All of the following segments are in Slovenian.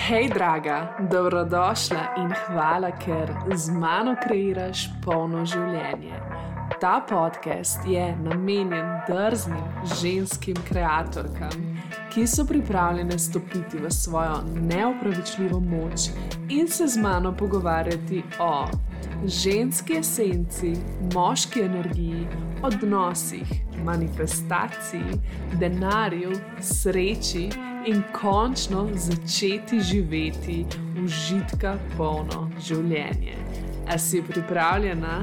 Hej, draga, dobrodošla in hvala, ker z mano kreiraš polno življenje. Ta podcast je namenjen drznim ženskim kreatorkam, ki so pripravljene stopiti v svojo neopravičljivo moč in se z mano pogovarjati o ženski esenci, moški energiji, odnosih, manifestaciji, denarju, sreči in končno začeti živeti užitka polno življenje. A si pripravljena?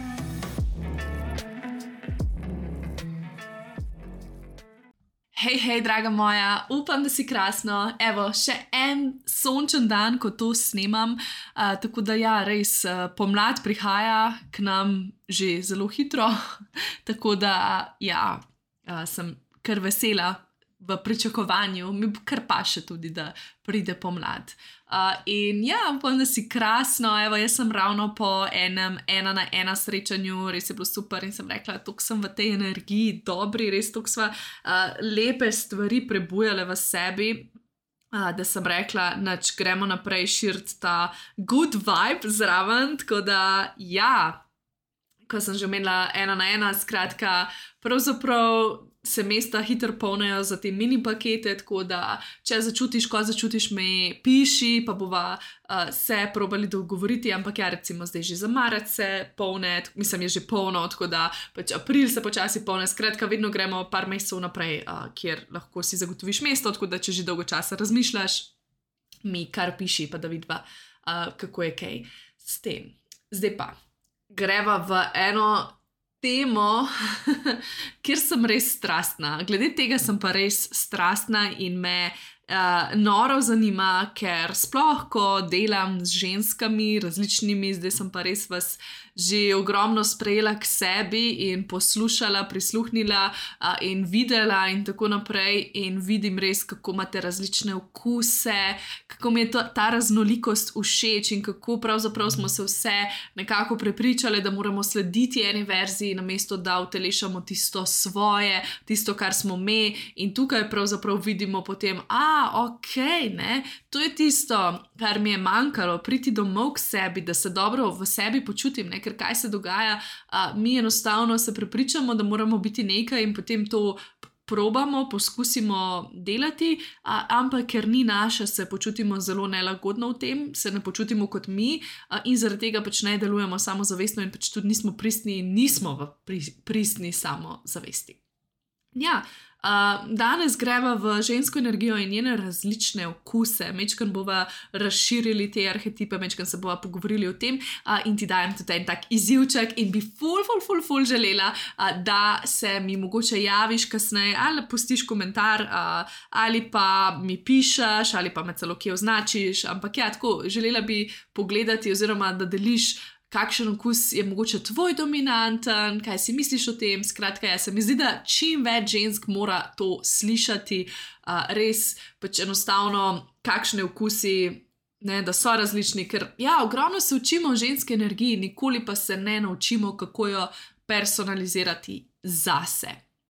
Hej, draga moja, upam, da si krasno. Evo, še en sončen dan, ko to snemam, tako da ja, res, pomlad prihaja k nam že zelo hitro, tako da ja, sem kar vesela v pričakovanju, mi kar paše tudi, da pride pomlad. In ja, upam, da si krasno. Evo, jaz sem ravno po enem 1-na-1 srečanju, res je bilo super in sem rekla, toliko sem v tej energiji dobri, res toliko sva lepe stvari prebujale v sebi, da sem rekla, nač gremo naprej širiti ta good vibe zraven, tako da ja, ko sem že omenila 1-na-1, skratka, pravzaprav se mesta hitro polnejo za te mini pakete, tako da če začutiš, ko začutiš, me piši, pa bova se probali dogovoriti, ampak ja, recimo zdaj že za marec se polne, mislim je že polno, tako da pač april se počasi polne, skratka vedno gremo par mesecev naprej, kjer lahko si zagotoviš mesto, tako da če že dolgo časa razmišljaš, mi kar piši, pa da vidva, kako je kaj s tem. Zdaj pa, greva v eno temo, kjer sem res strastna. Glede tega sem pa res strastna in me noro zanima, ker sploh, ko delam z ženskami različnimi, zdaj sem pa res vas že ogromno sprejela k sebi in poslušala, prisluhnila in videla in tako naprej in vidim res, kako imate različne okuse, kako mi je ta raznolikost všeč in kako pravzaprav smo se vse nekako prepričali, da moramo slediti eni verziji, namesto da utelešamo tisto svoje, tisto, kar smo me, in tukaj pravzaprav vidimo potem, okej, ne, to je tisto, kar mi je manjkalo, priti domov k sebi, da se dobro v sebi počutim, ne, ker kaj se dogaja, mi enostavno se prepričamo, da moramo biti nekaj in potem to probamo, poskusimo delati, ampak ker ni naše, se počutimo zelo nelagodno v tem, se ne počutimo kot mi in zaradi tega pač ne delujemo samozavestno in pač tudi nismo pristni in nismo v pristni samozavesti. Ja, danes greva v žensko energijo in njene različne okuse, mečkam bova razširili te arhetipe, mečkam se bova pogovorili o tem in ti dajem tudi en tak izjivček in bi ful želela, da se mi mogoče javiš kasneje ali pustiš komentar ali pa mi pišeš ali pa me celo kje označiš, ampak ja, tako, želela bi pogledati oziroma da deliš, kakšen okus je mogoče tvoj dominanten, kaj si misliš o tem, skratka, se mi zdi, da čim več žensk mora to slišati, res pač enostavno, kakšne okusi, ne, da so različni, ker ja, ogromno se učimo o ženski energiji, nikoli pa se ne naučimo, kako jo personalizirati zase.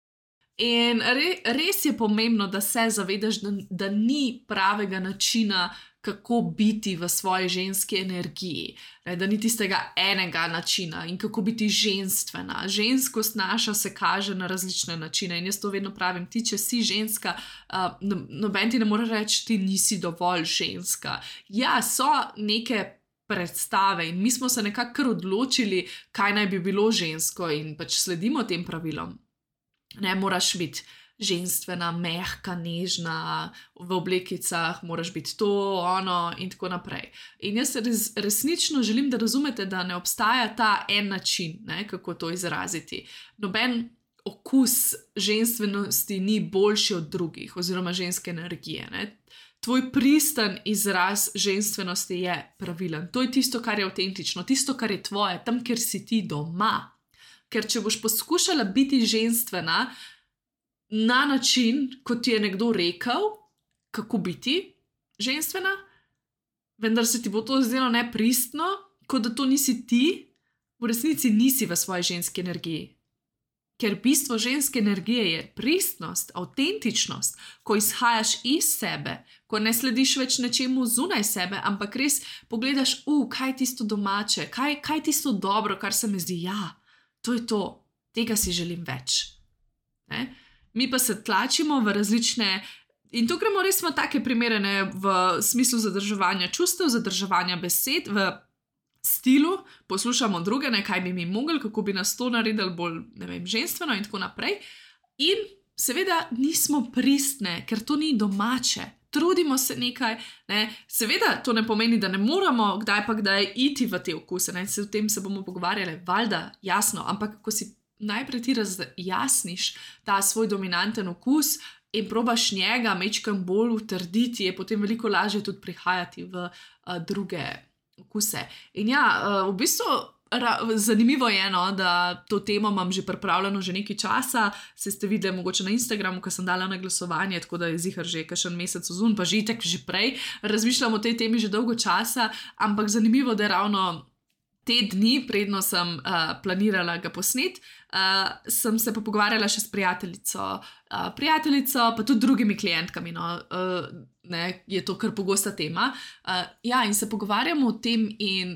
In res je pomembno, da se zavedaš, da ni pravega načina, kako biti v svoji ženski energiji, da ni tistega enega načina in kako biti ženstvena. Ženskost naša se kaže na različne načine in jaz to vedno pravim, ti, če si ženska, noben ti ne more reči, ti nisi dovolj ženska. Ja, so neke predstave in mi smo se nekako kar odločili, kaj naj bi bilo žensko in pač sledimo tem pravilom. Ne, moraš biti ženstvena, mehka, nežna, v oblekicah, moraš biti to, ono in tako naprej. In jaz resnično želim, da razumete, da ne obstaja ta en način, ne, kako to izraziti. Noben okus ženstvenosti ni boljši od drugih, oziroma ženske energije, ne. Tvoj pristen izraz ženstvenosti je pravilen. To je tisto, kar je avtentično, tisto, kar je tvoje, tam, kjer si ti doma. Ker če boš poskušala biti ženstvena na način, kot ti je nekdo rekel, kako biti ženstvena, vendar se ti bo to zdelo nepristno, kot da to nisi ti, v resnici nisi v svoji ženski energiji. ker bistvo ženske energije je pristnost, avtentičnost, ko izhajaš iz sebe, ko ne slediš več nečemu zunaj sebe, ampak res pogledaš, kaj je tisto domače, kaj je tisto dobro, kar se mi zdi, to je to, tega si želim več. Ne? Mi pa se tlačimo v različne, in tu gremo res v take primere, ne, v smislu zadrževanja čustev, zadrževanja besed, v stilu, poslušamo druge, ne, kaj bi mi mogli, kako bi nas to naredili bolj, ne vem, ženstveno in tako naprej. In seveda nismo pristne, ker to ni domače. Trudimo se nekaj, ne. Seveda to ne pomeni, da ne moramo kdaj pa kdaj iti v te okuse, ne. O tem se bomo pogovarjali, valjda, jasno, ampak ko si najprej ti razjasniš ta svoj dominanten okus in probaš njega majčkeno bolj utrditi, je potem veliko lažje tudi prihajati v druge okuse. In v bistvu zanimivo je, no, da to temo imam že pripravljeno že nekaj časa, se ste videli mogoče na Instagramu, ko sem dala na glasovanje, tako da je zihar že kakšen mesec vzun, pa že itak že prej razmišljam o tej temi že dolgo časa, ampak zanimivo, da je ravno te dni, predno sem planirala ga posnet, sem se pa pogovarjala še s prijateljico, pa tudi drugimi klientkami, no, ne, je to kar pogosta tema. In se pogovarjamo o tem in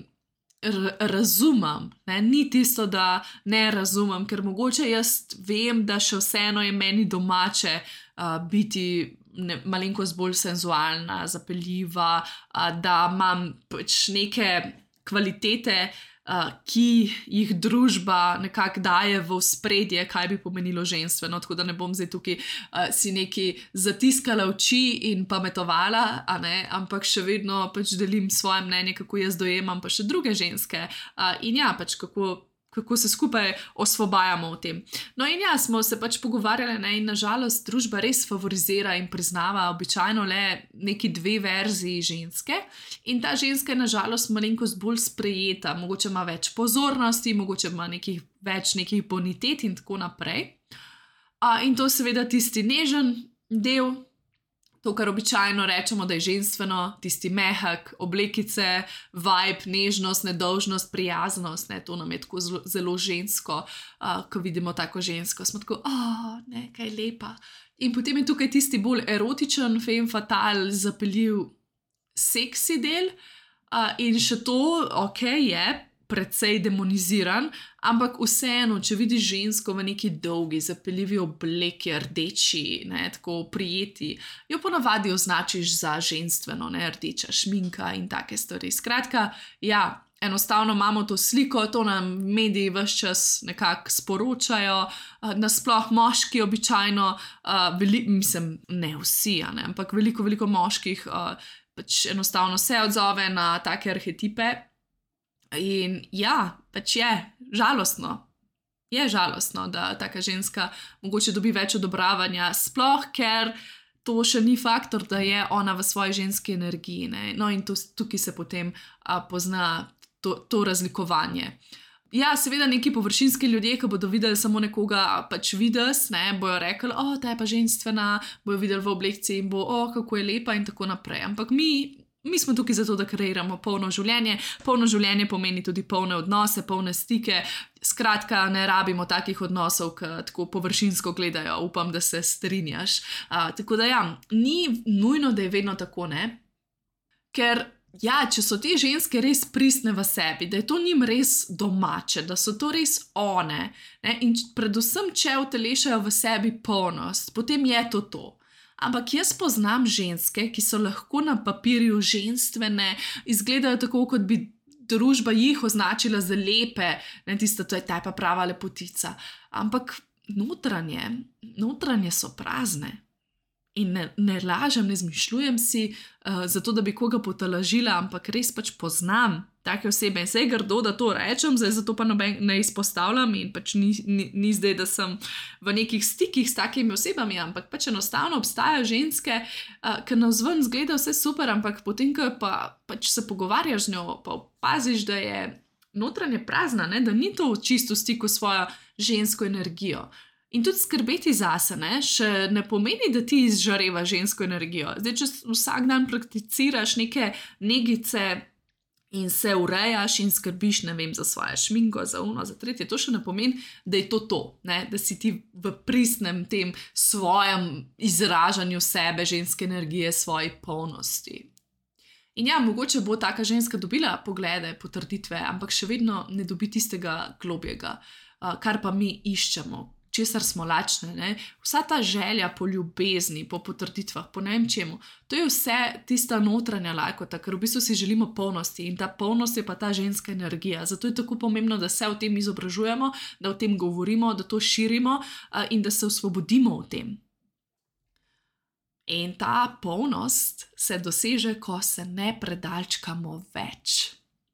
razumem, ne, ni tisto, da ne razumem, ker mogoče jaz vem, da še vseeno je meni domače biti malenkost bolj senzualna, zapeljiva, da imam pač neke kvalitete, ki jih družba nekako daje v ospredje, kaj bi pomenilo ženstveno, tako da ne bom zdaj tukaj si nekaj zatiskala oči in pametovala, ampak še vedno pač delim svoje mnenje, kako jaz dojemam pa še druge ženske in pač kako se skupaj osvobajamo v tem. No in smo se pač pogovarjali, ne, in nažalost družba res favorizira in priznava običajno le neki dve verziji ženske in ta ženska je nažalost malenkost bolj sprejeta, mogoče ima več pozornosti, mogoče ima več nekih bonitet in tako naprej. In to seveda tisti nežen del, to, kar običajno rečemo, da je ženstveno, tisti mehak, oblekice, vibe, nežnost, nedolžnost, prijaznost, ne, to nam je tako zelo žensko, ko vidimo tako žensko, smo tako, ne, kaj lepa. In potem je tukaj tisti bolj erotičen, femme fatale, zapeljiv, seksi del in še to, je precej demoniziran, ampak vseeno, če vidiš žensko v neki dolgi, zapeljivi obleki, rdeči, ne, tako prijeti, jo ponavadi označiš za ženstveno, ne, rdeča šminka in take stvari. Skratka, enostavno imamo to sliko, to nam mediji ves čas nekako sporočajo, nasploh moški običajno, mislim, ne vsi, ampak veliko moških pač enostavno se odzove na take arhetipe. In pač je žalostno, da taka ženska mogoče dobi več odobravanja, sploh ker to še ni faktor, da je ona v svoji ženski energiji, ne? No in tukaj se potem pozna to razlikovanje. Seveda neki površinski ljudje, ki bodo videli samo nekoga pač vides, ne, bojo rekli, ta je pa ženstvena, bojo videli v oblekci in bo, kako je lepa in tako naprej, ampak mi smo tukaj zato, da kreiramo polno življenje pomeni tudi polne odnose, polne stike, skratka ne rabimo takih odnosov, ki tako površinsko gledajo, upam, da se strinjaš. Tako da ni nujno, da je vedno tako, ne, ker če so te ženske res pristne v sebi, da je to njim res domače, da so to res one, ne, in predvsem, če utelešajo v sebi polnost, potem je to. Ampak jaz poznam ženske, ki so lahko na papirju ženstvene, izgledajo tako, kot bi družba jih označila za lepe, ne, tista, to je ta pa prava lepotica. Ampak notranje so prazne. In ne lažem, ne zmišljujem si, zato da bi koga potolažila, ampak res pač poznam take osebe. In se je grdo, da to rečem, zdaj zato pa ne izpostavljam in pač ni zdaj, da sem v nekih stikih s takimi osebami, ampak pač enostavno obstajajo ženske, ki navzven izgleda vse super, ampak potem, ko pa pač se pogovarjaš z njo, pa opaziš, da je notranje prazna, ne, da ni to čisto v stiku s svojo žensko energijo. In tudi skrbeti zase, ne, še ne pomeni, da ti izžareva žensko energijo. Zdaj, če vsak dan prakticiraš neke negice in se urejaš in skrbiš, ne vem, za svoje šminko, za uno, za tretje, to še ne pomeni, da je to, ne? Da si ti v pristnem tem svojem izražanju sebe, ženske energije, svoji polnosti. In ja, mogoče bo taka ženska dobila poglede, potrditve, ampak še vedno ne dobi tistega globjega, kar pa mi iščemo, česar smo lačne, ne? Vsa ta želja po ljubezni, po potrditvah, po ne vem čemu, to je vse tista notranja lakota, ker v bistvu si želimo polnosti in ta polnost je pa ta ženska energija. Zato je tako pomembno, da se o tem izobražujemo, da o tem govorimo, da to širimo in da se osvobodimo o tem. In ta polnost se doseže, ko se ne predalčkamo več.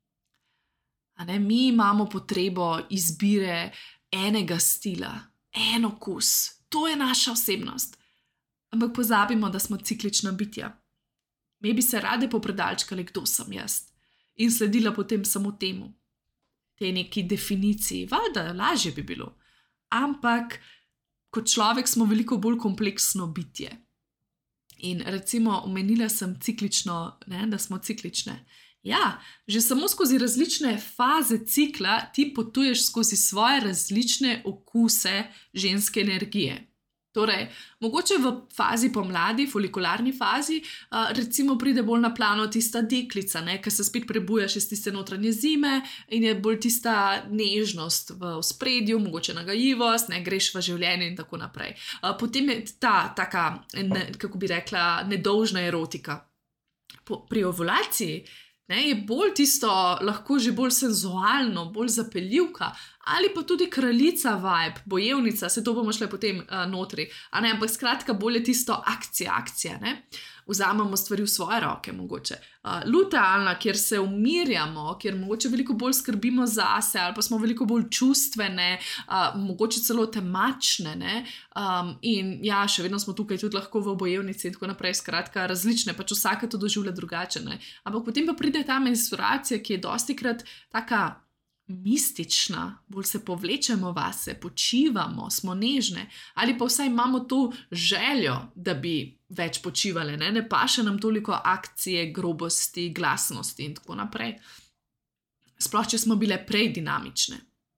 Mi imamo potrebo izbire enega stila, en okus, to je naša osebnost. Ampak pozabimo, da smo ciklična bitja. Mi bi se rade popredalčkali, kdo sem jaz, in sledila potem samo temu, tej neki definiciji. Valjda, lažje bi bilo. Ampak kot človek smo veliko bolj kompleksno bitje. In recimo omenila sem ciklično, ne, da smo ciklične. Ja, že samo skozi različne faze cikla ti potuješ skozi svoje različne okuse ženske energije. Torej, mogoče v fazi pomladi, folikularni fazi, recimo pride bolj na plano tista deklica, ki se spet prebujaš iz tiste notranje zime in je bolj tista nežnost v ospredju, mogoče nagajivost, greš v življenje in tako naprej. Potem je ta taka, kako bi rekla, nedolžna erotika. Pri ovulaciji je bolj tisto, lahko že bolj senzualno, bolj zapeljivka, ali pa tudi kraljica vibe, bojevnica, se to bomo šle potem notri, ampak skratka bolj je tisto akcija, ne? Vzamemo stvari v svoje roke mogoče. Lutealna, kjer se umirjamo, kjer mogoče veliko bolj skrbimo zase, ali pa smo veliko bolj čustvene, mogoče celo temačne, ne? In ja, še vedno smo tukaj tudi lahko v bojevnici in tako naprej, skratka različne, pač vsaka to doživlja drugače, ne? Ampak potem pa pride ta menstruacija, ki je dostikrat taka mistična, bolj se povlečemo vase, počivamo, smo nežne, ali pa vsaj imamo to željo, da bi več počivale, ne paše nam toliko akcije, grobosti, glasnosti in tako naprej. Sploh, če smo bile prej dinamične.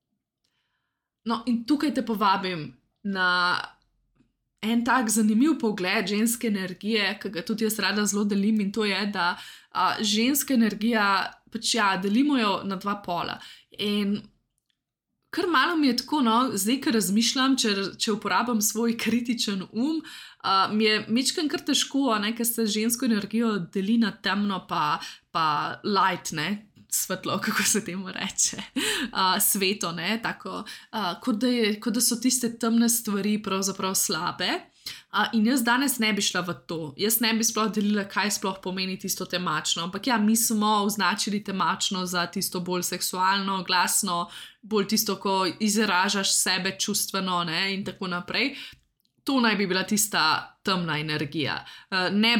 No, in tukaj te povabim na en tak zanimiv pogled ženske energije, ki ga tudi jaz rada zelo delim, in to je, da ženska energija, pač ja, delimo jo na dva pola. In kar malo mi je tako, zdaj, ko razmišljam, če uporabim svoj kritičen mi je mečkam kar težko, ker se žensko energijo deli na temno pa light, svetlo, kako se temu reče, sveto, tako, kot da so tiste temne stvari pravzaprav slabe. In jaz danes ne bi šla v to. Jaz ne bi sploh delila, kaj sploh pomeni tisto temačno. Ampak ja, mi smo označili temačno za tisto bolj seksualno, glasno, bolj tisto, ko izražaš sebe čustveno, in tako naprej. To naj bi bila tista temna energija. Ne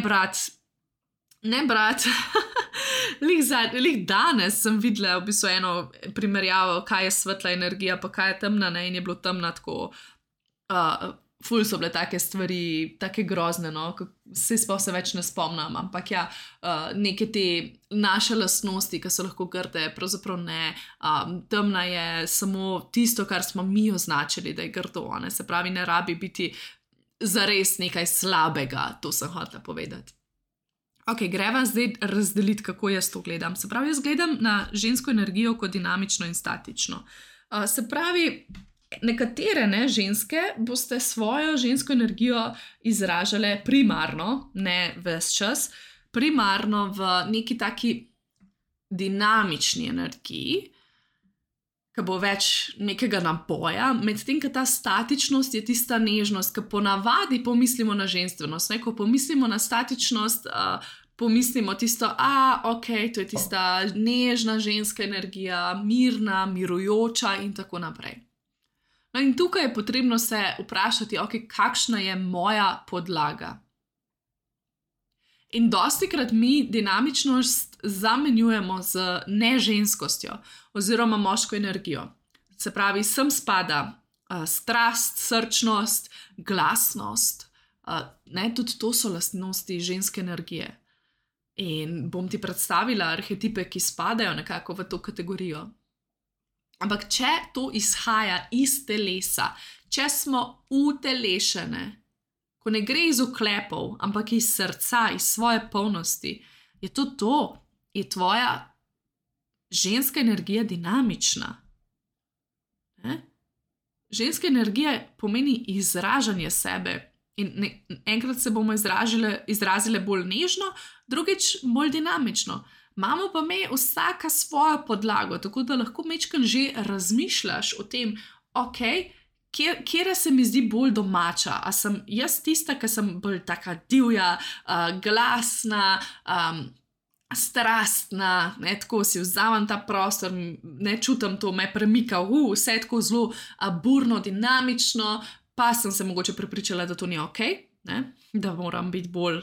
brat. Lih danes sem videla v bistvu eno primerjavo, kaj je svetla energija, pa kaj je temna, in je bilo temna tako... Ful so bile take stvari, take grozne, vse sploh se več ne spomnim, ampak ja, neke te naše lastnosti, ki so lahko grde, pravzaprav ne, temna je samo tisto, kar smo mi označili, da je grdo, se pravi, ne rabi biti zares nekaj slabega, to sem hotela povedati. Ok, greva zdaj razdeliti, kako jaz to gledam. Se pravi, jaz gledam na žensko energijo kot dinamično in statično. Se pravi, nekatere ženske boste svojo žensko energijo izražale primarno, ne ves čas, primarno v neki taki dinamični energiji, ki bo več nekega napoja, medtem ko ta statičnost je tista nežnost, ki ponavadi pomislimo na ženstvenost. Ko pomislimo na statičnost, pomislimo tisto, ok, to je tista nežna ženska energija, mirna, mirujoča in tako naprej. No in tukaj je potrebno se vprašati, ok, kakšna je moja podlaga. In dostikrat mi dinamičnost zamenjujemo z neženskostjo oziroma moško energijo. Se pravi, sem spada strast, srčnost, glasnost, tudi to so lastnosti ženske energije. In bom ti predstavila arhetipe, ki spadajo nekako v to kategorijo. Ampak če to izhaja iz telesa, če smo utelešene, ko ne gre iz oklepov, ampak iz srca, iz svoje polnosti, je to, je tvoja ženska energija dinamična. Ženska energija pomeni izražanje sebe. In enkrat se bomo izrazile bolj nežno, drugič bolj dinamično. Imamo pa me vsaka svojo podlago, tako da lahko mečkam že razmišljaš o tem, ok, kje se mi zdi bolj domača. A sem jaz tista, ki sem bolj taka divja, glasna, strastna, ne, tako si vzamem ta prostor, ne čutim to, me premika, vse tako zelo burno, dinamično, pa sem se mogoče prepričala, da to ni ok, ne, da moram biti bolj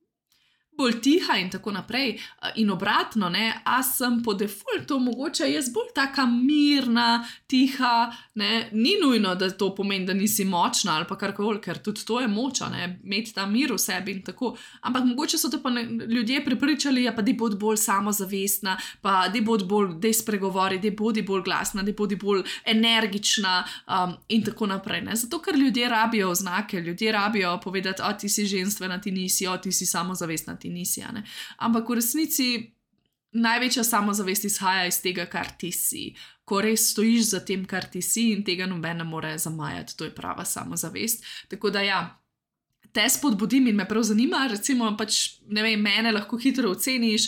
tiha in tako naprej. In obratno, ne, a sem po defaultu mogoče jaz bolj taka mirna, tiha, ne, ni nujno, da to pomeni, da nisi močna ali pa karkoli, ker tudi to je moča, ne, imeti ta mir v sebi in tako. Ampak mogoče so te pa ljudje prepričali, ja pa dej bodi bolj samozavestna, pa dej bodi bolj, dej spregovori, dej bodi bolj glasna, dej bodi bolj energična in tako naprej, ne. Zato, ker ljudje rabijo oznake, ljudje rabijo povedati, ti si ženstvena, ti nisi, ti si samozavestna, ti nisi, ne. Ampak v resnici največja samozavest izhaja iz tega, kar ti si. Ko res stojiš za tem, kar ti si in tega noben ne more zamajati, to je prava samozavest. Tako da ja, te spodbudim in me prav zanima, recimo pač, ne vem, mene lahko hitro oceniš,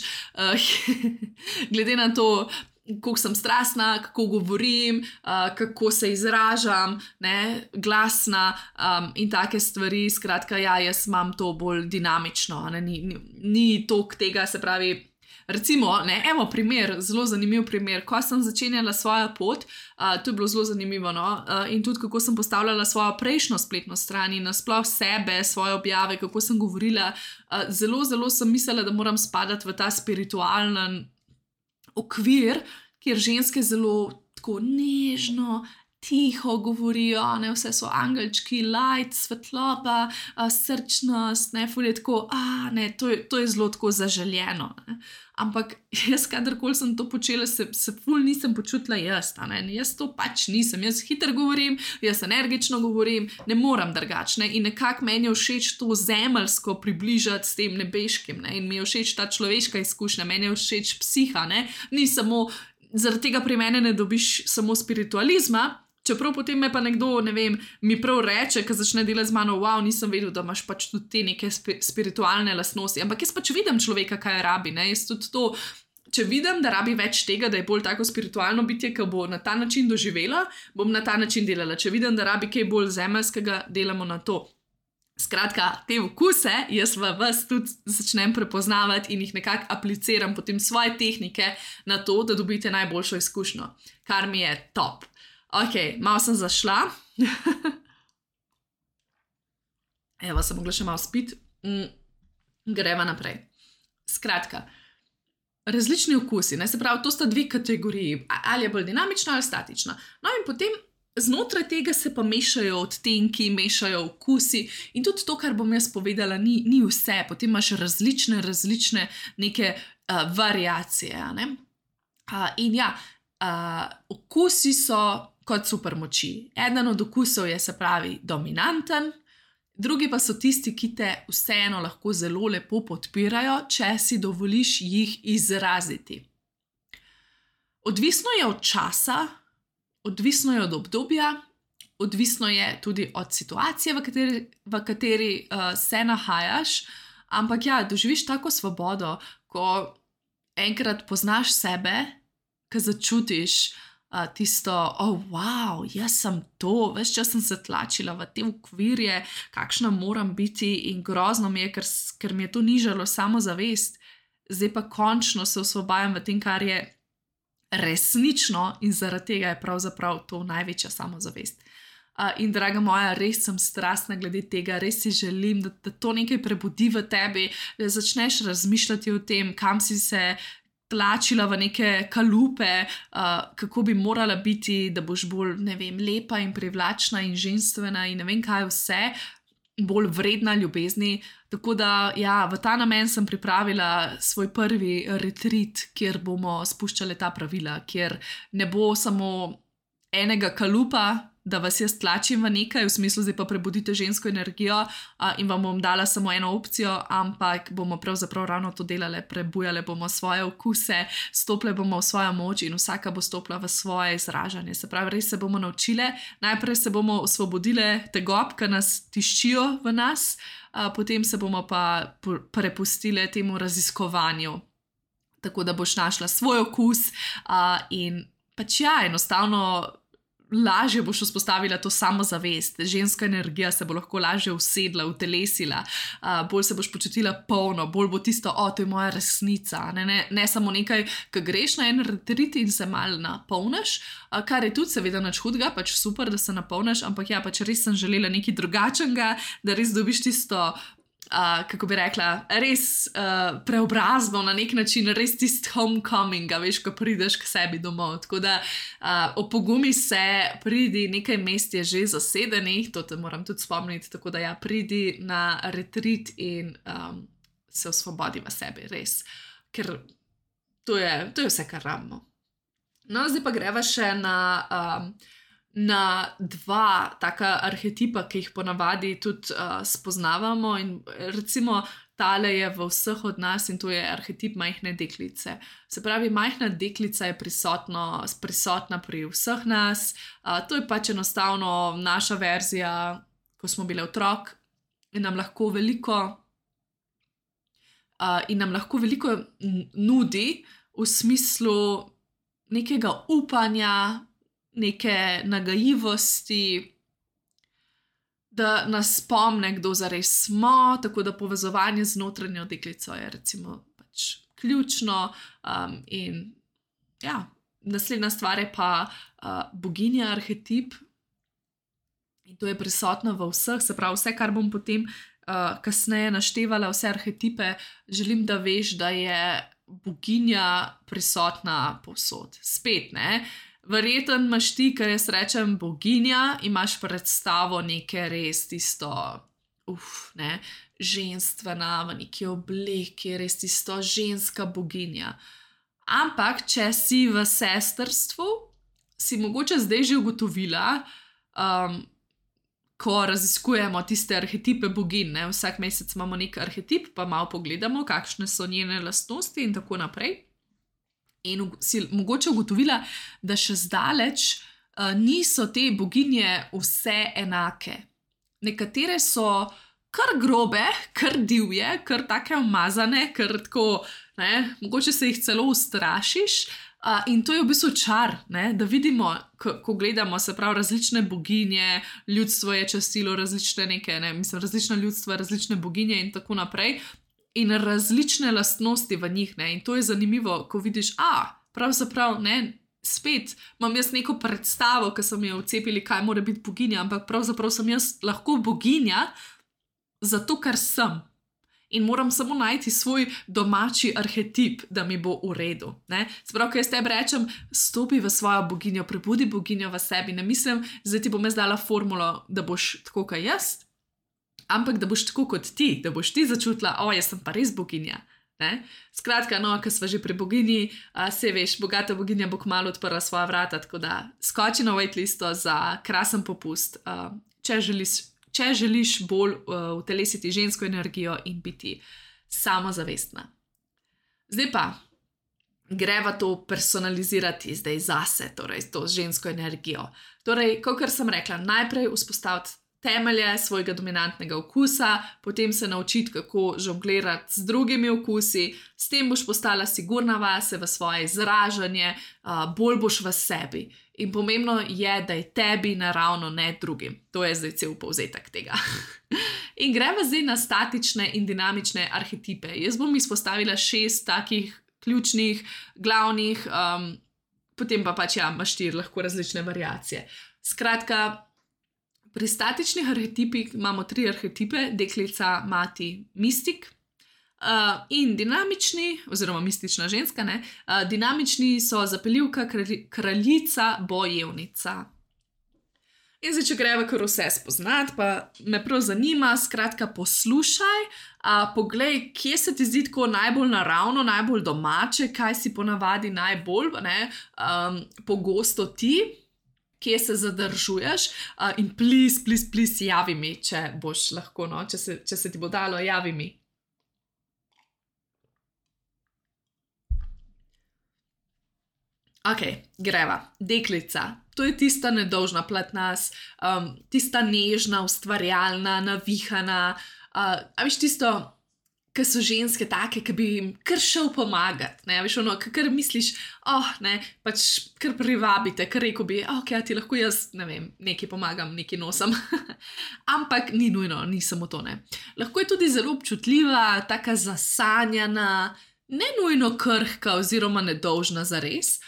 glede na to, kako sem strastna, kako govorim, kako se izražam, ne, glasna in take stvari. Skratka, ja, jaz imam to bolj dinamično, ne, ni toliko tega, se pravi, recimo, ne, evo primer, zelo zanimiv primer, ko sem začenjala svojo pot, to je bilo zelo zanimivo, no, in tudi kako sem postavljala svojo prejšnjo spletno stran in nasploh sebe, svoje objave, kako sem govorila, zelo sem mislila, da moram spadati v ta spiritualen okvir, kjer ženske zelo tako nežno, tiho govorijo, ne, vse so angelčki, light, svetloba, srčnost, ne, ful je tako, ne, to je zelo tako zaželjeno, ne. Ampak jaz, kadarkoli sem to počela, se ful nisem počutila jaz, ne, jaz to pač nisem, jaz hitro govorim, jaz energično govorim, ne moram drugačne in nekako meni je všeč to zemeljsko približati s tem nebeškim, ne, in mi je všeč ta človeška izkušnja, meni je všeč psiha, ne, ni samo, zaradi tega pri mene ne dobiš samo spiritualizma, čeprav potem me pa nekdo, ne vem, mi prav reče, ko začne delati z mano, wow, nisem vedel, da imaš pač tudi te neke spiritualne lastnosti, ampak jaz pač vidim človeka, kaj rabi, ne, jaz tudi to, če vidim, da rabi več tega, da je bolj tako spiritualno bitje, ki bo na ta način doživela, bom na ta način delala, če vidim, da rabi kaj bolj zemeljskega, delamo na to. Skratka, te okuse jaz v vas tudi začnem prepoznavati in jih nekako apliciram potem svoje tehnike na to, da dobite najboljšo izkušnjo, kar mi je top. Ok, malo sem zašla. Evo, sem mogla še malo spiti. Greva naprej. Skratka, različni okusi, ne, se pravi, to sta dve kategoriji, ali je bolj dinamična ali statična. No in potem znotraj tega se pa mešajo odtenki, mešajo okusi in tudi to, kar bom jaz povedala, ni vse. Potem imaš različne neke variacije, ne. In ja, okusi so kot supermoči. Eden od okusov je, se pravi, dominanten, drugi pa so tisti, ki te vseeno lahko zelo lepo podpirajo, če si dovoliš jih izraziti. Odvisno je od časa, odvisno je od obdobja, odvisno je tudi od situacije, v kateri se nahajaš, ampak ja, doživiš tako svobodo, ko enkrat poznaš sebe, ko začutiš tisto, wow, jaz sem to, ves čas sem se tlačila v te okvirje, kakšna moram biti in grozno mi je, ker mi je to nižalo samozavest, zdaj pa končno se osvobajam v tem, kar je resnično in zaradi tega je pravzaprav to največja samozavest. In draga moja, res sem strastna glede tega, res si želim, da to nekaj prebudi v tebi, da začneš razmišljati o tem, kam si se tlačila v neke kalupe, kako bi morala biti, da boš bolj, ne vem, lepa in privlačna in ženstvena in ne vem kaj vse. bolj vredna ljubezni. Tako da, ja, v ta namen sem pripravila svoj prvi retreat, kjer bomo spuščali ta pravila, kjer ne bo samo enega kalupa, da vas jaz tlačim v nekaj, v smislu, zdaj pa prebudite žensko energijo in vam bom dala samo eno opcijo, ampak bomo pravzaprav ravno to delali, prebujali bomo svoje okuse, stopile bomo v svojo moč in vsaka bo stopila v svoje izražanje. Se pravi, res se bomo naučile, najprej se bomo osvobodile tegob, ki nas tiščijo v nas, potem se bomo pa prepustile temu raziskovanju, tako da boš našla svoj okus in pač ja, enostavno lažje boš vzpostavila to samozavest, ženska energija se bo lahko lažje usedla, utelesila, bolj se boš počutila polno, bolj bo tisto, to je moja resnica, ne samo nekaj, ki greš na en retreat in se malo napolniš, kar je tudi seveda nič hudega, pač super, da se napolniš, ampak ja, pač res sem želela nekaj drugačnega, da res dobiš tisto, kako bi rekla, res preobrazbo na nek način, res tist homecoming, veš, ko prideš k sebi domov. Tako da opogumi se, pridi, nekaj mest je že zasedenih, to te moram tudi spomniti, tako da ja, pridi na retreat in se osvobodi v sebi, res. Ker to je vse, kar rabimo. No, zdaj pa greva še na dva taka arhetipa, ki jih ponavadi tudi spoznavamo in recimo tale je v vseh od nas in to je arhetip majhne deklice. Se pravi, majhna deklica je prisotna pri vseh nas, to je pač enostavno naša verzija, ko smo bile otrok in nam lahko veliko nudi v smislu nekega upanja, neke nagajivosti, da nas spomne, kdo zares smo, tako da povezovanje z notranjo deklico je recimo pač ključno in ja, naslednja stvar je pa boginja arhetip in to je prisotno v vseh, se pravi vse, kar bom potem kasneje naštevala, vse arhetipe, želim, da veš, da je boginja prisotna povsod. Spet, ne? Verjeten imaš ti, ker jaz rečem boginja, imaš predstavo neke res tisto, ženstvena, v neki obleki, res tisto ženska boginja. Ampak, če si v sestrstvu, si mogoče zdaj že ugotovila, ko raziskujemo tiste arhetipe boginj, ne? Vsak mesec imamo nek arhetip, pa malo pogledamo, kakšne so njene lastnosti in tako naprej. In si mogoče ugotovila, da še zdaleč niso te boginje vse enake. Nekatere so kar grobe, kar divje, kar take umazane, kar tako, ne, mogoče se jih celo ustrašiš. In to je v bistvu čar, ne, da vidimo, ko gledamo, se pravi, različne boginje, ljudstvo je častilo različne različna ljudstva, različne boginje in tako naprej. In različne lastnosti v njih, ne, in to je zanimivo, ko vidiš, pravzaprav, ne, spet imam jaz neko predstavo, ki so mi jo vcepili, kaj mora biti boginja, ampak pravzaprav sem jaz lahko boginja zato, ker sem. In moram samo najti svoj domači arhetip, da mi bo v redu, ne. Se pravi, ko jaz tebi rečem, stopi v svojo boginjo, prebudi boginjo v sebi, ne mislim, zdaj ti bom jaz dala formulo, da boš tako, kot jaz, ampak da boš tako kot ti, da boš ti začutila, jaz sem pa res boginja. Ne? Skratka, ko sva že pri boginji, se veš, bogata boginja bo kmalu odprla svoja vrata, tako da skoči na waitlisto za krasen popust, če želiš bolj utelesiti žensko energijo in biti samozavestna. Zdaj pa greva to personalizirati zdaj zase, torej to žensko energijo. Torej, kakor sem rekla, najprej vzpostaviti temelje svojega dominantnega okusa, potem se naučiti, kako žonglirati z drugimi okusi, s tem boš postala sigurna vase, v svoje izražanje, bolj boš v sebi. In pomembno je, da je tebi naravno, ne drugim. To je zdaj cel povzetek tega. In greva zdaj na statične in dinamične arhetipe. Jaz bom izpostavila 6 takih ključnih, glavnih, potem pa pač imaš 4 lahko različne variacije. Skratka, pri statičnih arhetipih imamo 3 arhetipe, deklica, mati, mistik. In dinamični, oziroma mistična ženska, ne, dinamični so zapeljivka, kraljica, bojevnica. In zdaj, če greva kar vse spoznati, pa me prav zanima, skratka, poslušaj, poglej, kje se ti zdi tako najbolj naravno, najbolj domače, kaj si ponavadi najbolj pogosto ti, kje se zadržuješ. In please, javi mi, če boš lahko, no? Če se ti bo dalo, javi mi. Ok, greva. Deklica. To je tista nedolžna plat nas, tista nežna, ustvarjalna, navihana. A veš tisto, ki so ženske take, ki bi jim kar šel pomagati. Ne? Veš ono, kar misliš, pač kar privabite, kar rekel bi, ok, ti lahko jaz, ne vem, nekaj pomagam, nekaj nosam. Ampak ni nujno, ni samo to, ne. Lahko je tudi zelo občutljiva, taka zasanjana, ne nujno krhka oziroma nedolžna zares.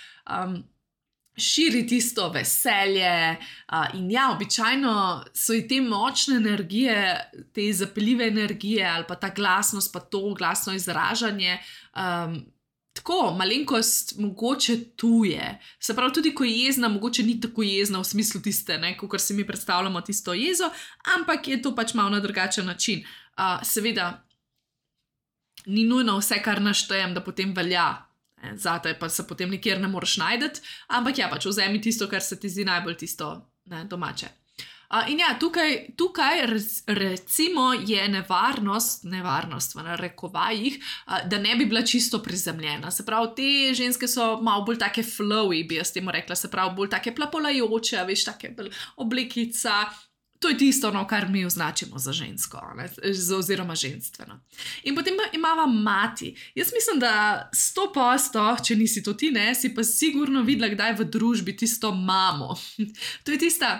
Širi tisto veselje in ja, običajno so i te močne energije, te zapeljive energije ali pa ta glasnost, pa to glasno izražanje, tako, malenkost mogoče tuje. Se pravi, tudi ko je jezna, mogoče ni tako jezna v smislu tiste, kakor si mi predstavljamo tisto jezo, ampak je to pač malo na drugačen način. Seveda, ni nujno vse, kar naštejem, da potem velja. Zate pa se potem nikjer ne moreš najdeti, ampak ja, pač vzemi tisto, kar se ti zdi najbolj tisto domače. In ja, tukaj recimo je nevarnost v narekovajih, da ne bi bila čisto prizemljena. Se pravi, te ženske so malo bolj take flowy, bi jaz temu rekla, se pravi, bolj take plapolajoče, veš, take oblekica. To je tisto, kar mi označimo za žensko, oziroma ženstveno. In potem imava mati. Jaz mislim, da 100%, če nisi to ti, si pa sigurno videla kdaj v družbi tisto mamo. To je tista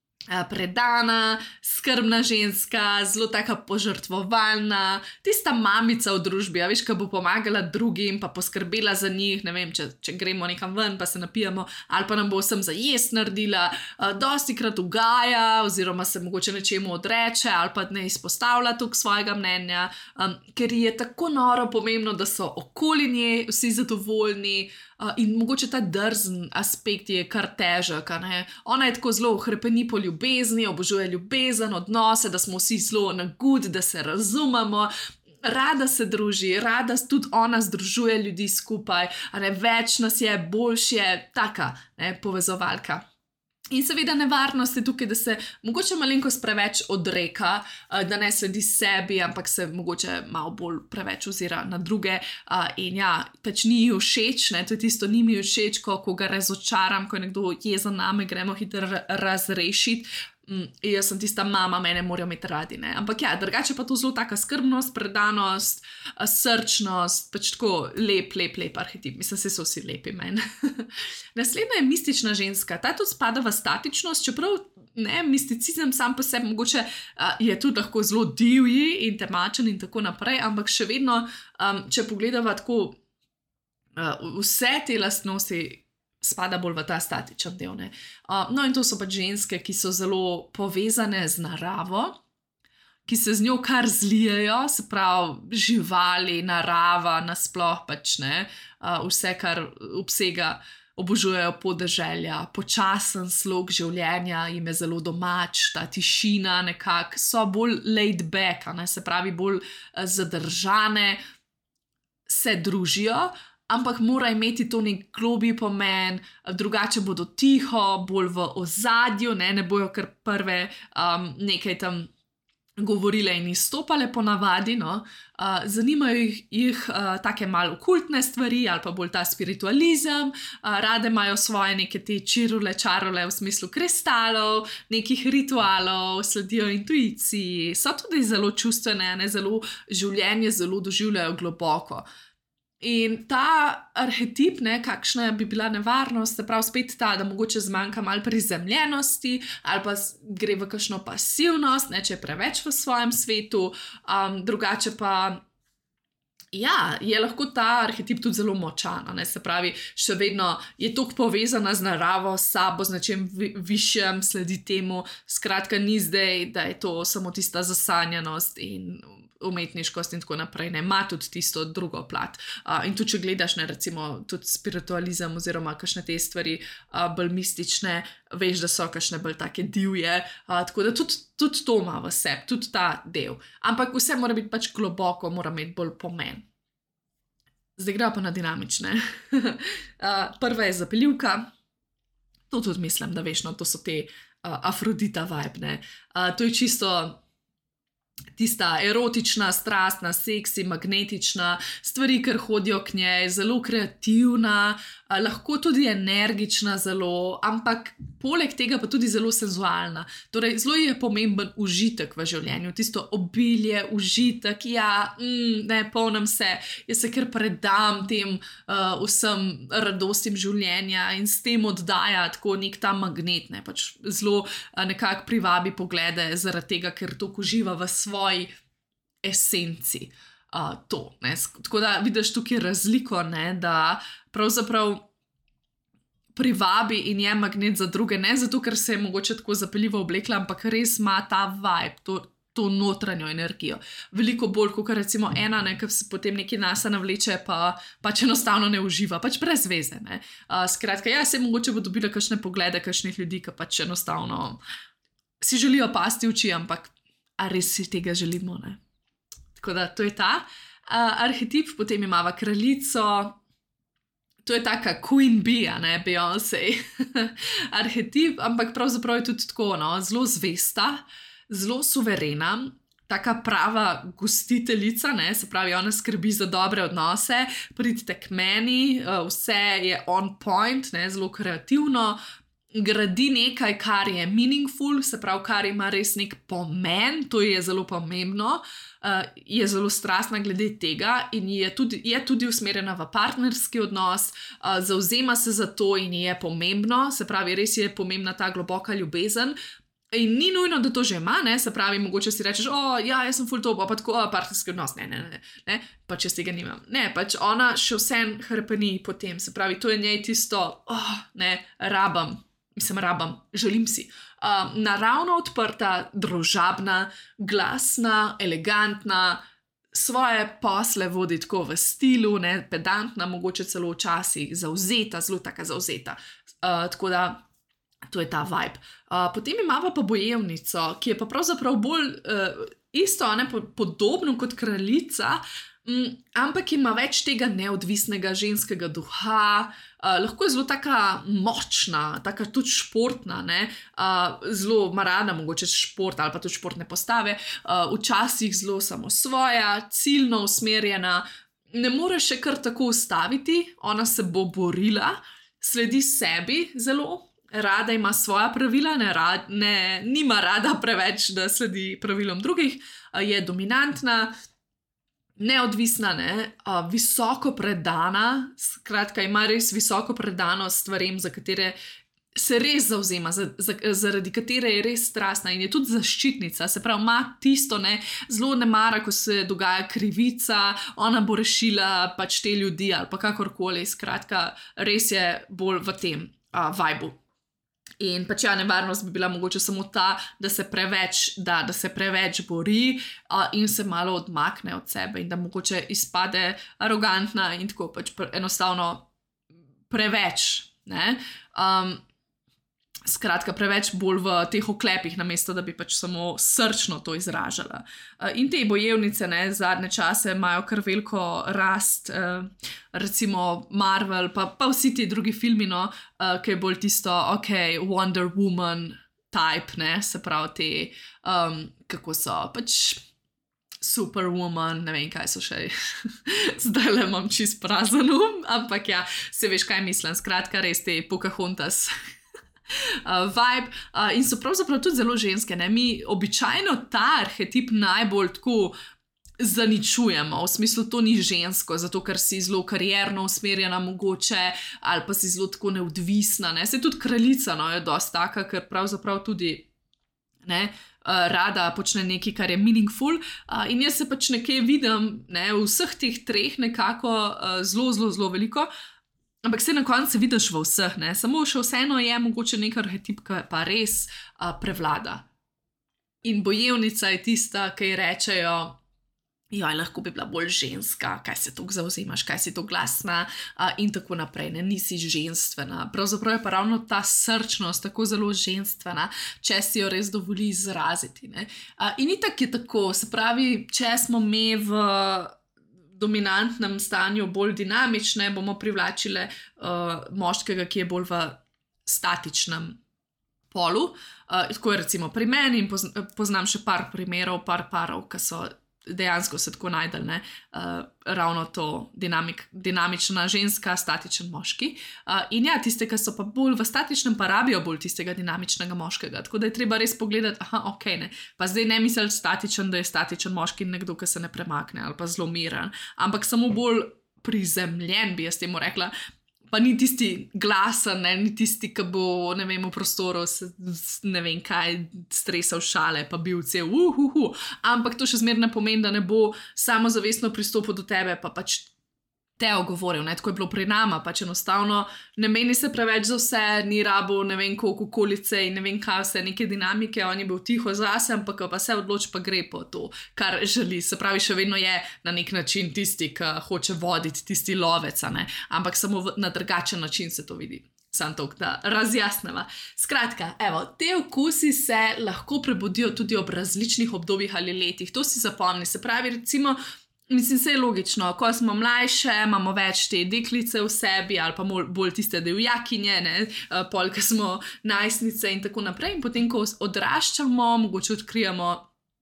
predana, skrbna ženska, zelo taka požrtvovalna, tista mamica v družbi, veš, ki bo pomagala drugim, pa poskrbela za njih, ne vem, če gremo nekam ven, pa se napijemo, ali pa nam bo vsem za jest naredila, dostikrat ugaja, oziroma se mogoče nečemu odreče, ali pa ne izpostavlja toliko svojega mnenja, ker je tako noro pomembno, da so okoli nje vsi zadovoljni, in mogoče ta drzen aspekt je kar težek. Ona je tako zelo hrepeni po ljubezni, obožuje ljubezen, odnose, da smo vsi zelo na good, da se razumemo, rada se druži, rada tudi ona združuje ljudi skupaj, več nas je, boljš je, taka povezovalka. In seveda nevarnost je tukaj, da se mogoče malenkost preveč odreka, da ne sledi sebi, ampak se mogoče malo bolj preveč ozira na druge. In ja, pač ni ji všeč, to je tisto, ni mi všeč, ko ga razočaram, ko je nekdo jezen name, gremo hitro razrešiti. Jaz sem tista mama, mene morajo imeti radi, ampak ja, drugače pa to zelo taka skrbnost, predanost, srčnost, pač tako lep arhetip, mislim, se so vsi lepi meni. Naslednja je mistična ženska, ta tudi spada v statičnost, čeprav misticizem sam po sebi mogoče je tudi lahko zelo divji in temačen in tako naprej, ampak še vedno, če pogledava tako vse te lastnosti, spada bolj v ta statičen del. No in to so pač ženske, ki so zelo povezane z naravo, ki se z njo kar zlijejo, se pravi živali, narava, nasploh pač vse, kar obsega, obožujejo podeželja, počasen slog življenja, jim je zelo domač, ta tišina nekako, so bolj laid back, se pravi bolj zadržane, se družijo, ampak mora imeti to nek globlji pomen, drugače bodo tiho, bolj v ozadju, ne bojo kar prve nekaj tam govorile in izstopale ponavadi, zanimajo jih take malo okultne stvari ali pa bolj ta spiritualizem, rade imajo svoje neke te čarole v smislu kristalov, nekih ritualov, sledijo intuiciji, so tudi zelo čustvene, zelo življenje zelo doživljajo globoko. In ta arhetip, kakšna bi bila nevarnost, se pravi spet ta, da mogoče zmanjka malo prizemljenosti ali pa gre v kakšno pasivnost, če je preveč v svojem svetu, drugače pa ja, je lahko ta arhetip tudi zelo močan, se pravi, še vedno je toliko povezana z naravo, s sabo, z nečem višjem, sledi temu, skratka ni zdaj, da je to samo tista zasanjanost in umetniškost in tako naprej, ne, ima tudi tisto drugo plat. In tudi, če gledaš, ne, recimo, tudi spiritualizem oziroma kakšne te stvari bolj mistične, veš, da so kakšne bolj take divje, tako da tudi to ima v sebi, tudi ta del. Ampak vse mora biti pač globoko, mora imeti bolj pomen. Zdaj gre pa na dinamične. Prva je zapeljivka. To tudi mislim, da veš, no, to so te Afrodita vibe, ne. To je čisto tista erotična, strastna, seksi, magnetična, stvari, ker hodijo k njej, zelo kreativna, lahko tudi energična zelo, ampak poleg tega pa tudi zelo senzualna. Torej, zelo je pomemben užitek v življenju, tisto obilje, užitek, ne, polnim se, jaz se kar predam tem vsem radostim življenja in s tem oddaja tako nek ta magnet, ne, pač zelo nekako privabi poglede zaradi tega, ker toliko uživa v svoji esenci. To, ne. Tako da vidiš tukaj razliko, ne, da pravzaprav privabi in je magnet za druge, ne zato, ker se je mogoče tako zapeljivo oblekla, ampak res ima ta vibe, to notranjo energijo. Veliko bolj, kot recimo ena, ne, ki se potem nekaj nase navleče, pa pač enostavno ne uživa, pač brez veze, ne. Skratka, ja, se mogoče bo dobila kakšne poglede kakšnih ljudi, ki pač enostavno si želijo pasti oči, ampak a res si tega želimo, ne. Tako da to je ta arhetip, potem imava kraljico. To je taka Queen Bee, ne, Beyoncé arhetip, ampak pravzaprav je tudi tako, no, zelo zvesta, zelo suverena, taka prava gostiteljica, ne, se pravi, ona skrbi za dobre odnose, pridite k meni, vse je on point, ne, zelo kreativno, gradi nekaj, kar je meaningful, se pravi, kar ima res nek pomen, to je zelo pomembno, je zelo strastna glede tega in je tudi usmerjena v partnerski odnos, zavzema se za to in je pomembno, se pravi, res je pomembna ta globoka ljubezen. In ni nujno, da to že ima, ne, se pravi, mogoče si rečeš, ja, jaz sem ful to, pa tako, partnerski odnos, ne, pač jaz tega nimam. Ne, pač ona še vsem hrpeni potem, se pravi, to je njej tisto, ne, želim si. Naravno odprta, družabna, glasna, elegantna, svoje posle vodi tako v stilu, ne, pedantna, mogoče celo včasih zavzeta, zelo taka zavzeta. Tako da to je ta vibe. Potem imava pa bojevnico, ki je pa pravzaprav bolj isto, ne, podobno kot kraljica, ampak ima več tega neodvisnega ženskega duha, lahko je zelo taka močna, taka tudi športna, ne, zelo ima rada mogoče šport ali pa tudi športne postave, včasih zelo samosvoja, ciljno usmerjena, ne more še kar tako ustaviti, ona se bo borila, sledi sebi zelo, rada ima svoja pravila, nima rada preveč, da sledi pravilom drugih, je dominantna, neodvisna, ne, visoko predana, skratka ima res visoko predanost stvarem, za katere se res zavzema, zaradi katere je res strastna in je tudi zaščitnica, se pravi, ima tisto, ne, zelo ne mara, ko se dogaja krivica, ona bo rešila pač te ljudi ali pa kakorkoli, skratka, res je bolj v tem vibu. In pač ja, nevarnost bi bila mogoče samo ta, da se preveč bori in se malo odmakne od sebe in da mogoče izpade arogantna in tako pač enostavno preveč, ne. Skratka, preveč bolj v teh oklepih, namesto da bi pač samo srčno to izražala. In te bojevnice, ne, zadnje čase imajo kar veliko rast, recimo Marvel, pa vsi ti drugi filmi, no, ki je bolj tisto, Wonder Woman type, ne, se pravi te, kako so, pač Superwoman, ne vem, kaj so še, zdaj le imam čist prazen ampak ja, se veš, kaj mislim, skratka, res te Pocahontas vibe in so pravzaprav tudi zelo ženske, ne, mi običajno ta arhetip najbolj tako zaničujemo, v smislu to ni žensko, zato ker si zelo karierno usmerjena mogoče, ali pa si zelo tako neodvisna, ne, se tudi kraljica, no, je dosti taka, ker pravzaprav tudi, ne, rada počne nekaj, kar je meaningful in jaz se pač nekje vidim, ne, v vseh teh treh nekako zelo veliko, ampak se na koncu vidiš v vseh, ne, samo še vseeno je mogoče nek arhetip, ki pa res prevlada. In bojevnica je tista, ki ji rečejo joj, lahko bi bila bolj ženska, kaj se tako zavzemaš, kaj si to glasna in tako naprej, ne, nisi ženstvena. Pravzaprav je pa ravno ta srčnost tako zelo ženstvena, če si jo res dovoli izraziti, ne. In itak je tako, se pravi, če smo mi v dominantnem stanju bolj dinamične, bomo privlačile moškega, ki je bolj v statičnem polu. Tako je recimo pri meni in poznam še par primerov, par parov, ki so dejansko se tako najdel, ne, ravno to dinamična ženska, statičen moški. In ja, tiste, ki so pa bolj v statičnem, pa rabijo bolj tistega dinamičnega moškega. Tako da je treba res pogledati, ok, ne, pa zdaj ne misliti statičen, da je statičen moški nekdo, ki se ne premakne ali pa zelo miren, ampak samo bolj prizemljen, bi jaz temu rekla. Pa ni tisti glasen, ne, ni tisti, ki bo, ne vem, v prostoru se, ne vem kaj, stresal šale, pa bil cel ampak to še zmeraj ne pomeni, da ne bo samozavestno pristopil do tebe, pa pač te ogovoril, ne, tako je bilo pri nama, pač enostavno ne meni se preveč za vse, ni rabo, ne vem, koliko okolice in ne vem kaj vse, neke dinamike, on je bil tiho zase, ampak pa se odloči, pa gre po to, kar želi, se pravi, še vedno je na nek način tisti, ki hoče voditi, tisti lovec, ne, ampak samo na drugačen način se to vidi. Sam to, da razjasneva. Skratka, evo, te okusi se lahko prebudijo tudi ob različnih obdobjih ali letih, to si zapomni, se pravi, recimo, mislim, se je logično, ko smo mlajše, imamo več te deklice v sebi ali pa bolj tiste divjakinje, ne, pol, ko smo najstnice in tako naprej. In potem, ko odraščamo, mogoče odkrijemo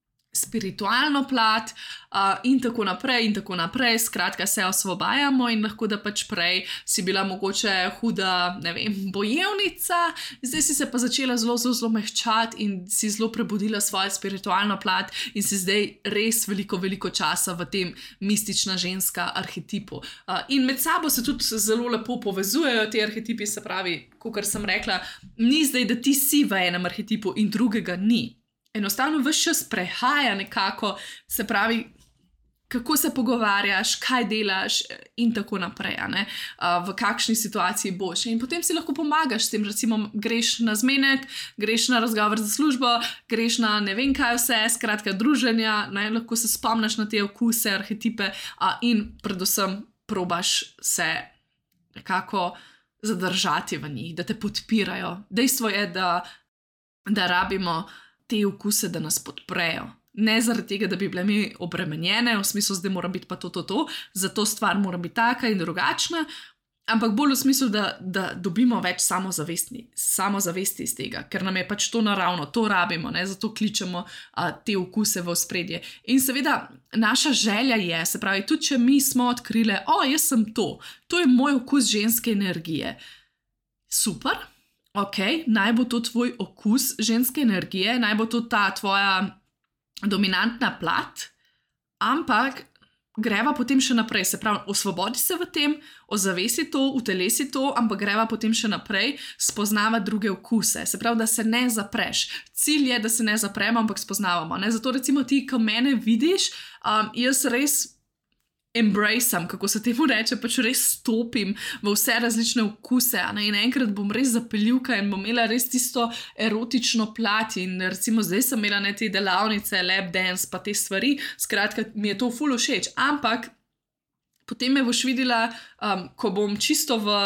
spiritualno plat in tako naprej, skratka se osvobajamo in lahko da pač prej si bila mogoče huda, ne vem, bojevnica, zdaj si se pa začela zelo mehčati in si zelo prebudila svojo spiritualno plat in si zdaj res veliko časa v tem mistična ženska arhetipu. In med sabo se tudi zelo lepo povezujejo ti arhetipi, se pravi, kakor sem rekla, ni zdaj, da ti si v enem arhetipu in drugega ni. Enostavno ves čas prehaja nekako, se pravi, kako se pogovarjaš, kaj delaš in tako naprej, ne? V kakšni situaciji boš. In potem si lahko pomagaš s tem, recimo greš na zmenek, greš na razgovor za službo, greš na ne vem kaj vse, skratka druženja, ne? Lahko se spomniš na te okuse, arhetipe in predvsem probaš se nekako zadržati v njih, da te podpirajo. Dejstvo je, da rabimo te okuse, da nas podprejo. Ne zaradi tega, da bi bile mi obremenjene, v smislu, zdaj mora biti pa to, zato stvar mora biti taka in drugačna, ampak bolj v smislu, da dobimo več samozavesti iz tega, ker nam je pač to naravno, to rabimo, ne? Zato kličemo te okuse v ospredje. In seveda, naša želja je, se pravi, tudi če mi smo odkrile, jaz sem to je moj okus ženske energije. Super. Ok, naj bo to tvoj okus ženske energije, naj bo to ta tvoja dominantna plat, ampak greva potem še naprej, se pravi, osvobodi se v tem, ozavesti to, utelesi to, ampak greva potem še naprej spoznavati druge okuse, se pravi, da se ne zapreš. Cilj je, da se ne zapremo, ampak spoznavamo, ne? Zato recimo ti, ko mene vidiš, jaz res embraceam, kako se temu reče, pač res stopim v vse različne okuse, ne? In enkrat bom res zapeljivka in bom imela res tisto erotično plat in recimo zdaj sem imela te delavnice, lap dance, pa te stvari, skratka mi je to ful všeč, ampak potem me boš videla, ko bom čisto v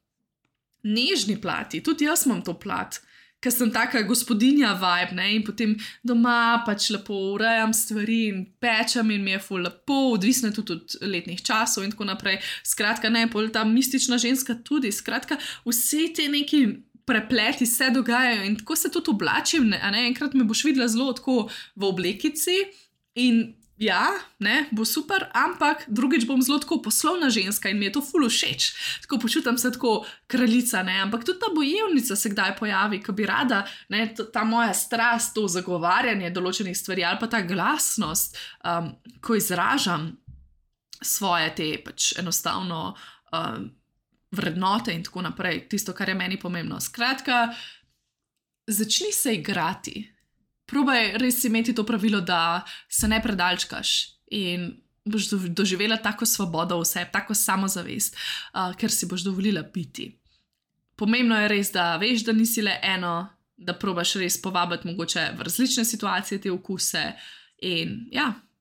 nežni plati, tudi jaz imam to plat, ker sem taka gospodinja vibe, ne, in potem doma pač lepo urejam stvari in pečem in mi je ful lepo, odvisno tudi od letnih časov in tako naprej. Skratka, ne, pol ta mistična ženska tudi, skratka, vse te neki prepleti se dogajajo in tako se tudi oblačim, ne, enkrat me boš videla zelo tako v oblekici in ja, ne, bo super, ampak drugič bom zelo tako poslovna ženska in mi je to ful všeč. Tako počutam se tako kraljica, ne, ampak tudi ta bojevnica se kdaj pojavi, ko bi rada, ne, ta moja strast, to zagovarjanje določenih stvari ali pa ta glasnost, ko izražam svoje te pač enostavno vrednote in tako naprej, tisto, kar je meni pomembno. Skratka, začni se igrati. Probaj res imeti to pravilo, da se ne predalčkaš in boš doživela tako svobodo v sebi, tako samozavest, ker si boš dovolila biti. Pomembno je res, da veš, da nisi le eno, da probaš res povabiti mogoče v različne situacije te okuse in ja,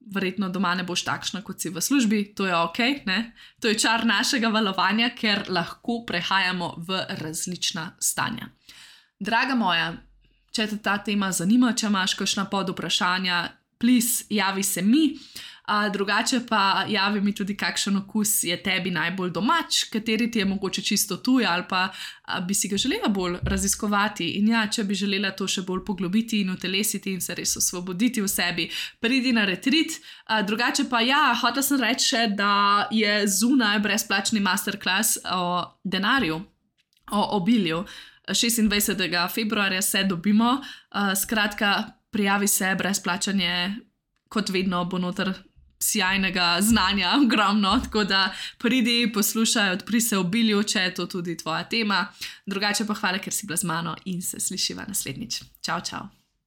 verjetno doma ne boš takšna, kot si v službi, to je ok, ne? To je čar našega valovanja, ker lahko prehajamo v različna stanja. Draga moja, če te ta tema zanima, če imaš kakšna podvprašanja, please javi se mi. Drugače pa javi mi tudi, kakšen okus je tebi najbolj domač, kateri ti je mogoče čisto tuj ali pa bi si ga želela bolj raziskovati. In ja, če bi želela to še bolj poglobiti in utelesiti in se res osvoboditi v sebi, pridi na retreat. Drugače pa ja, hotela sem reči še, da je zunaj brezplačni masterclass o denarju, o obilju. 26. februarja se dobimo. Skratka, prijavi se, brezplačanje, kot vedno bo noter sjajnega znanja, ogromno, tako da pridi, poslušaj, odpri se obilju, če je to tudi tvoja tema. Drugače pa hvala, ker si bila z mano in se slišiva naslednjič. Čau, čau.